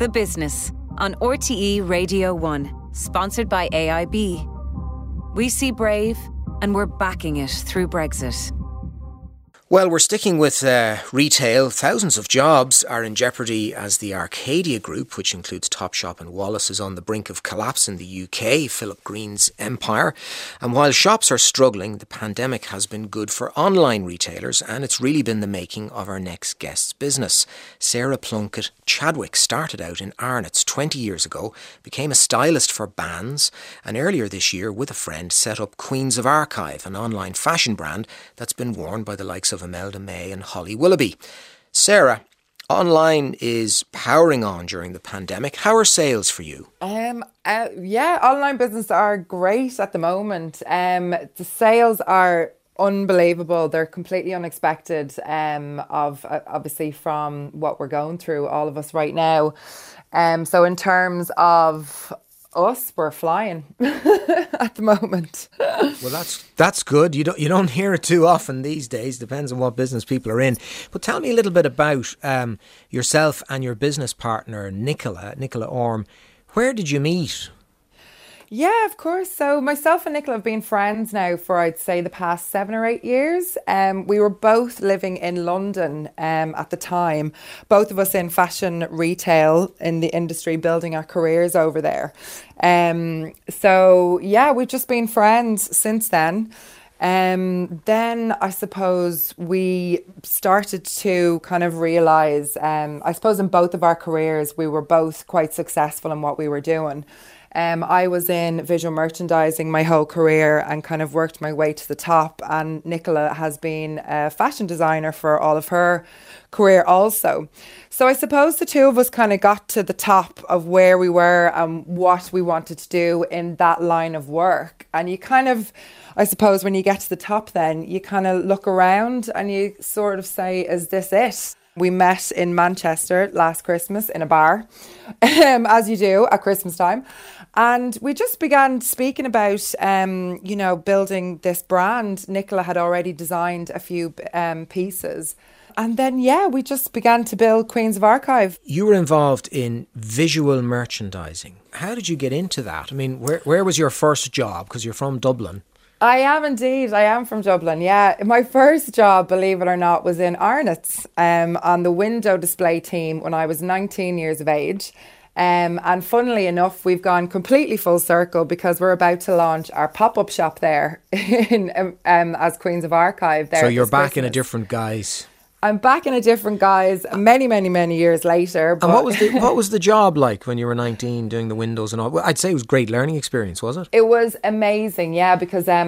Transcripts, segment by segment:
The Business on RTE Radio 1, sponsored by AIB. We see Brave and we're backing it through Brexit. Well, we're sticking with retail. Thousands of jobs are in jeopardy as the Arcadia Group, which includes Topshop and Wallace, is on the brink of collapse in the UK, Philip Green's empire. And while shops are struggling, the pandemic has been good for online retailers, and it's really been the making of our next guest's business. Sarah Plunkett Chadwick started out in Arnott's 20 years ago, became a stylist for bands, and earlier this year, with a friend, set up Queens of Archive, an online fashion brand that's been worn by the likes of Imelda May and Holly Willoughby. Sarah, online is powering on during the pandemic. How are sales for you? Online business are great at the moment. The sales are unbelievable. They're completely unexpected obviously from what we're going through, all of us right now. So in terms of us, we're flying at the moment. Well, that's good. You don't hear it too often these days. Depends on what business people are in. But tell me a little bit about yourself and your business partner, Nicola Orme. Where did you meet? Yeah, of course. So myself and Nicola have been friends now for, I'd say, the past 7 or 8 years. We were both living in London at the time, both of us in fashion retail in the industry, building our careers over there. So, yeah, we've just been friends since then. Then I suppose we started to kind of realise, I suppose in both of our careers, we were both quite successful in what we were doing. I was in visual merchandising my whole career and kind of worked my way to the top. And Nicola has been a fashion designer for all of her career also. So I suppose the two of us kind of got to the top of where we were and what we wanted to do in that line of work. And you kind of, I suppose when you get to the top then, you kind of look around and you sort of say, is this it? We met in Manchester last Christmas in a bar, as you do at Christmas time. And we just began speaking about, building this brand. Nicola had already designed a few pieces. And then, we just began to build Queens of Archive. You were involved in visual merchandising. How did you get into that? I mean, where was your first job? Because you're from Dublin. I am indeed. I am from Dublin, yeah. My first job, believe it or not, was in Arnott's on the window display team when I was 19 years of age. And funnily enough, we've gone completely full circle because we're about to launch our pop-up shop there as Queens of Archive. There, so you're back in a different guise. I'm back in a different guise many, many, many years later. But and what was the job like when you were 19 doing the windows and all? Well, I'd say it was a great learning experience, was it? It was amazing, yeah, because for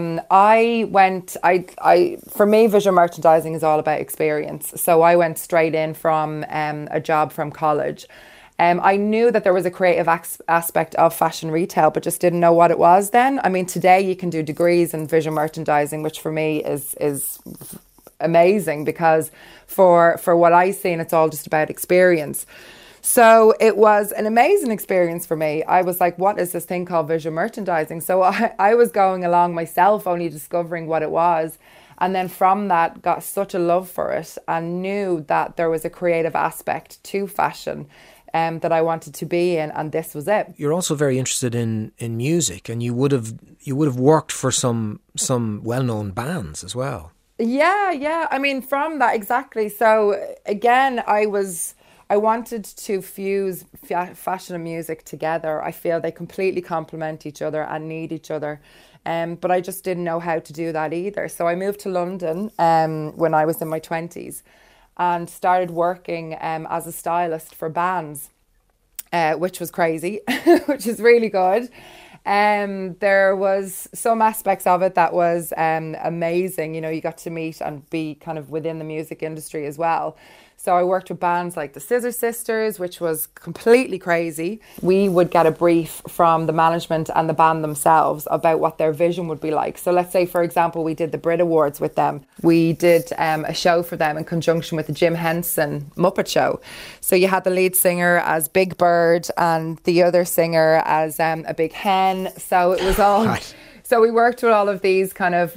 me, visual merchandising is all about experience. So I went straight in from a job from college. I knew that there was a creative aspect of fashion retail, but just didn't know what it was then. I mean, today you can do degrees in visual merchandising, which for me is amazing because for what I've seen, it's all just about experience. So it was an amazing experience for me. I was like, what is this thing called visual merchandising? So I was going along myself, only discovering what it was. And then from that, got such a love for it and knew that there was a creative aspect to fashion that I wanted to be in, and this was it. You're also very interested in music, and you would have worked for some well-known bands as well. Yeah. I mean, from that, exactly. So again, I wanted to fuse fashion and music together. I feel they completely complement each other and need each other. But I just didn't know how to do that either. So I moved to London when I was in my 20s and started working as a stylist for bands, which was crazy, which is really good. There was some aspects of it that was amazing. You know, you got to meet and be kind of within the music industry as well. So I worked with bands like the Scissor Sisters, which was completely crazy. We would get a brief from the management and the band themselves about what their vision would be like. So let's say, for example, we did the Brit Awards with them. We did a show for them in conjunction with the Jim Henson Muppet Show. So you had the lead singer as Big Bird and the other singer as a big hen. So it was all... Right. So we worked with all of these kind of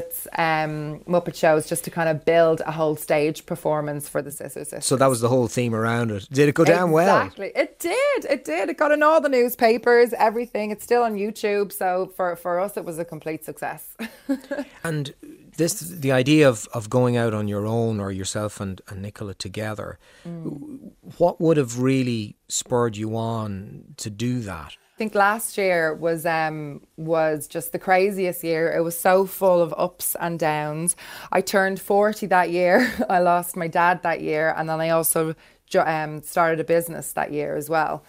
Muppet shows just to kind of build a whole stage performance for the Scissor Sisters. So that was the whole theme around it. Did it go down well? Exactly. It did. It got in all the newspapers, everything. It's still on YouTube. So for us, it was a complete success. And the idea of going out on your own, or yourself and Nicola together, what would have really spurred you on to do that? I think last year was just the craziest year. It was so full of ups and downs. I turned 40 that year. I lost my dad that year, and then I also started a business that year as well.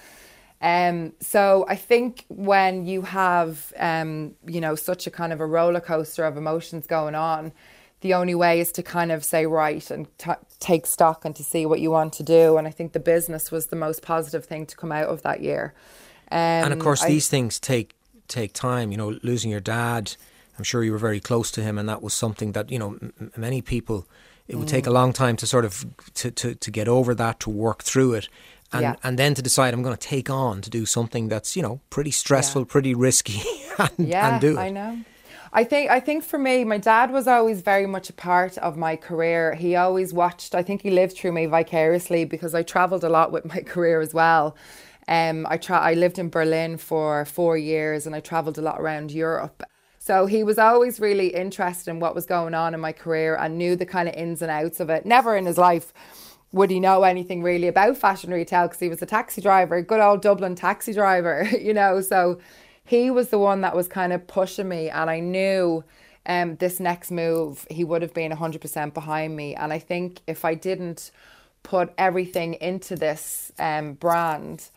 So I think when you have such a kind of a roller coaster of emotions going on, the only way is to kind of say right and take stock and to see what you want to do. And I think the business was the most positive thing to come out of that year. And of course, these things take time. Losing your dad, I'm sure you were very close to him, and that was something that many people, it would take a long time to sort of to get over that, to work through it, and then to decide I'm going to take on to do something that's pretty stressful, pretty risky, and do it. I know. I think for me, my dad was always very much a part of my career. He always watched. I think he lived through me vicariously because I travelled a lot with my career as well. I lived in Berlin for 4 years, and I travelled a lot around Europe. So he was always really interested in what was going on in my career and knew the kind of ins and outs of it. Never in his life would he know anything really about fashion retail because he was a taxi driver, good old Dublin taxi driver, So he was the one that was kind of pushing me, and I knew this next move, he would have been 100% behind me. And I think if I didn't put everything into this brand,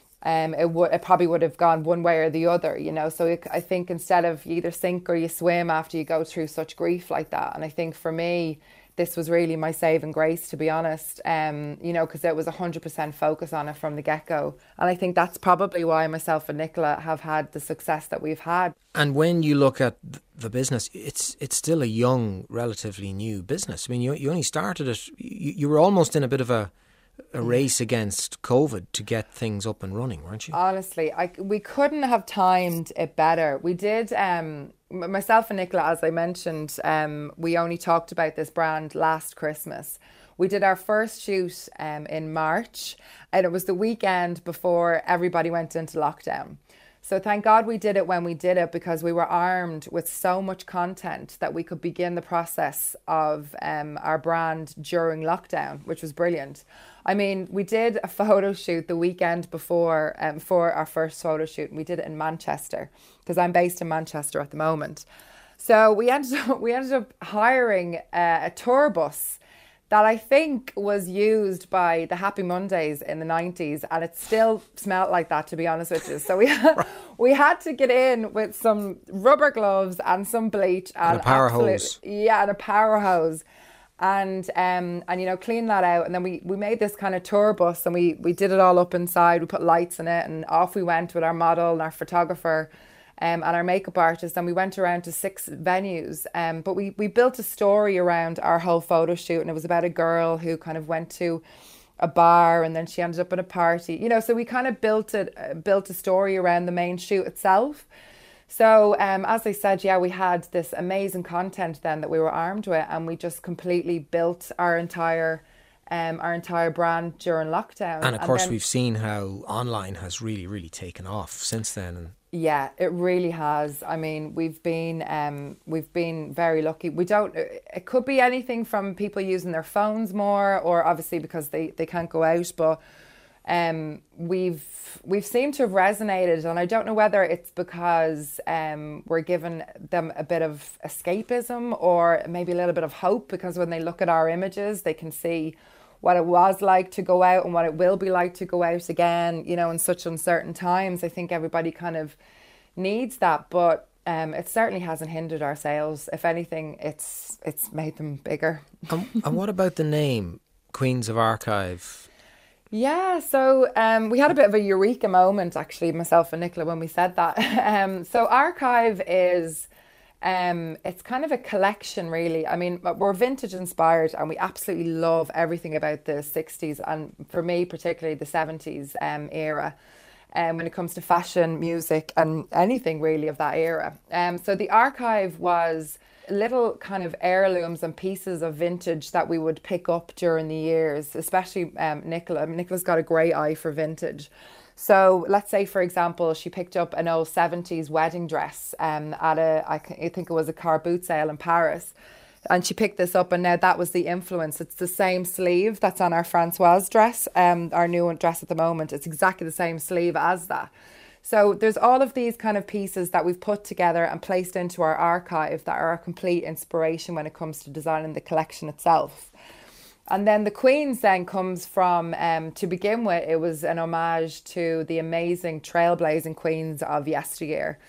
it probably would have gone one way or the other, So I think instead of you either sink or you swim after you go through such grief like that. And I think for me, this was really my saving grace, to be honest, because it was 100% focus on it from the get-go. And I think that's probably why myself and Nicola have had the success that we've had. And when you look at the business, it's still a young, relatively new business. I mean, you only started it, you were almost in a bit of a race against COVID to get things up and running, weren't you? Honestly, we couldn't have timed it better. We did, myself and Nicola, as I mentioned, we only talked about this brand last Christmas. We did our first shoot in March, and it was the weekend before everybody went into lockdown. So thank God we did it when we did it, because we were armed with so much content that we could begin the process of our brand during lockdown, which was brilliant. I mean, we did a photo shoot the weekend before for our first photo shoot, and we did it in Manchester because I'm based in Manchester at the moment. So we ended up hiring a tour bus that I think was used by the Happy Mondays in the 90s, and it still smelled like that, to be honest with you. So we had to get in with some rubber gloves and some bleach and a power hose. Yeah, and a power hose. And clean that out. And then we made this kind of tour bus, and we did it all up inside. We put lights in it, and off we went with our model and our photographer and our makeup artist, and we went around to 6 venues. But we built a story around our whole photo shoot, and it was about a girl who kind of went to a bar and then she ended up at a party. So we kind of built a story around the main shoot itself. So as I said, we had this amazing content then that we were armed with, and we just completely built our entire brand during lockdown. And of course, we've seen how online has really, really taken off since then. Yeah, it really has. I mean, we've been very lucky. It could be anything from people using their phones more, or obviously because they can't go out, but we've seemed to have resonated, and I don't know whether it's because we're giving them a bit of escapism or maybe a little bit of hope, because when they look at our images, they can see what it was like to go out and what it will be like to go out again, in such uncertain times. I think everybody kind of needs that, but it certainly hasn't hindered our sales. If anything, it's made them bigger. And what about the name, Queens of Archive? Yeah, so we had a bit of a eureka moment, actually, myself and Nicola, when we said that. So Archive is, it's kind of a collection, really. I mean, we're vintage inspired, and we absolutely love everything about the 60s, and for me, particularly the 70s era. when it comes to fashion, music, and anything really of that era. So the archive was little kind of heirlooms and pieces of vintage that we would pick up during the years, especially Nicola. Nicola's got a great eye for vintage. So let's say, for example, she picked up an old 70s wedding dress at I think it was a car boot sale in Paris. And she picked this up, and now that was the influence. It's the same sleeve that's on our Françoise dress, our new dress at the moment. It's exactly the same sleeve as that. So there's all of these kind of pieces that we've put together and placed into our archive that are a complete inspiration when it comes to designing the collection itself. And then the Queens then comes from, to begin with, it was an homage to the amazing trailblazing queens of yesteryear,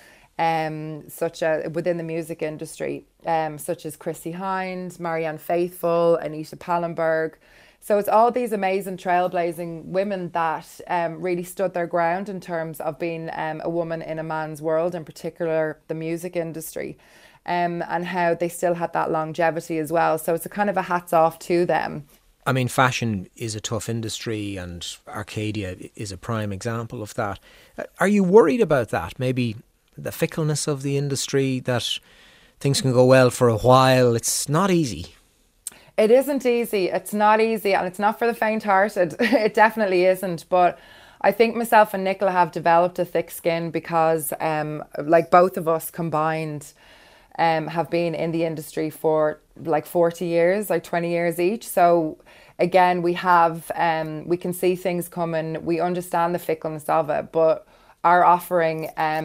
such as within the music industry, such as Chrissie Hynde, Marianne Faithfull, Anita Pallenberg. So it's all these amazing trailblazing women that really stood their ground in terms of being a woman in a man's world, in particular the music industry, and how they still had that longevity as well. So it's a kind of a hats off to them. I mean, fashion is a tough industry, and Arcadia is a prime example of that. Are you worried about that? Maybe the fickleness of the industry, that things can go well for a while. It's not easy. It isn't easy. It's not easy, and it's not for the faint-hearted. It definitely isn't. But I think myself and Nicola have developed a thick skin because, like both of us combined, have been in the industry for like 40 years, like 20 years each. So again, we have, we can see things coming. We understand the fickleness of it, but our offering,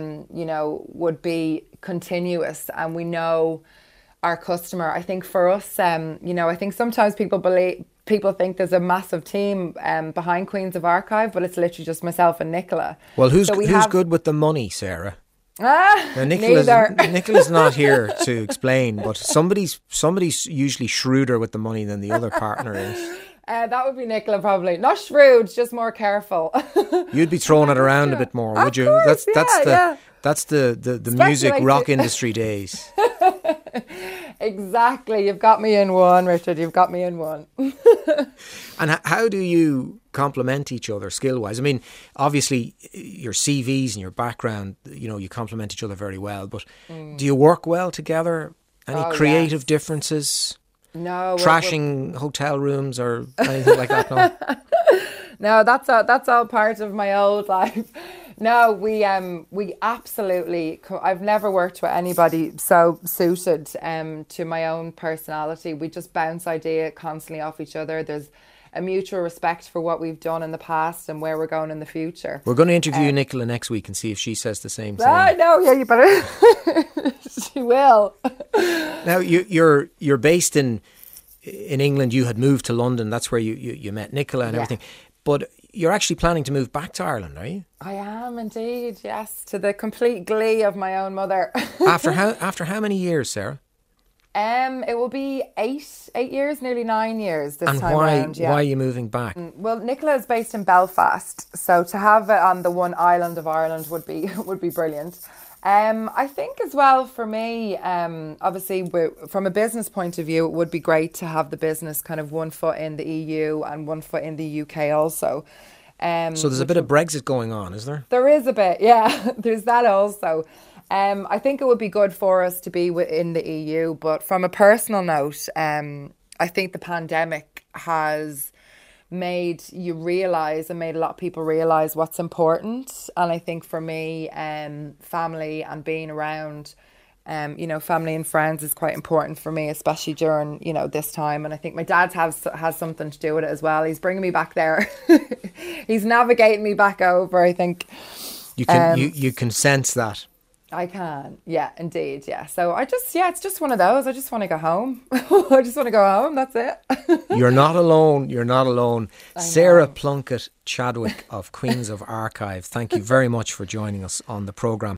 would be continuous, and we know our customer. I think for us, I think sometimes people think there's a massive team behind Queens of Archive, but it's literally just myself and Nicola. Well, who's good with the money, Sarah? Now, Neither. Nicola's not here to explain, but somebody's usually shrewder with the money than the other partner is. That would be Nicola, probably. Not shrewd, just more careful. You'd be throwing it around a bit more, would you? Course, that's the music rock industry days. Exactly. You've got me in one, Richard. You've got me in one. And how do you complement each other skill-wise? I mean, obviously, your CVs and your background, you complement each other very well. But do you work well together? Any creative differences? No. Trashing hotel rooms or anything like that? No. No, that's all part of my old life. No, we absolutely. I've never worked with anybody so suited to my own personality. We just bounce idea constantly off each other. There's a mutual respect for what we've done in the past and where we're going in the future. We're going to interview Nicola next week and see if she says the same thing. I know, yeah, you better. She will. Now you're based in England. You had moved to London. That's where you met Nicola and everything. But you're actually planning to move back to Ireland, are you? I am indeed, yes, to the complete glee of my own mother. After how many years, Sarah? It will be 8 years, nearly 9 years this time around. And why are you moving back? Well, Nicola is based in Belfast, so to have it on the one island of Ireland would be brilliant. I think as well for me, obviously from a business point of view, it would be great to have the business kind of 1 foot in the EU and 1 foot in the UK also. So there's a bit of Brexit going on, is there? There is a bit, yeah. There's that also. I think it would be good for us to be within the EU, but from a personal note, I think the pandemic has made you realise and made a lot of people realise what's important. And I think for me, family and being around, family and friends is quite important for me, especially during, this time. And I think my dad has something to do with it as well. He's bringing me back there. He's navigating me back over, I think. You can sense that. I can, yeah, indeed, yeah. So it's just one of those. I just want to go home. I just want to go home. That's it. You're not alone. You're not alone. Sarah Plunkett Chadwick of Queens of Archive. Thank you very much for joining us on the programme.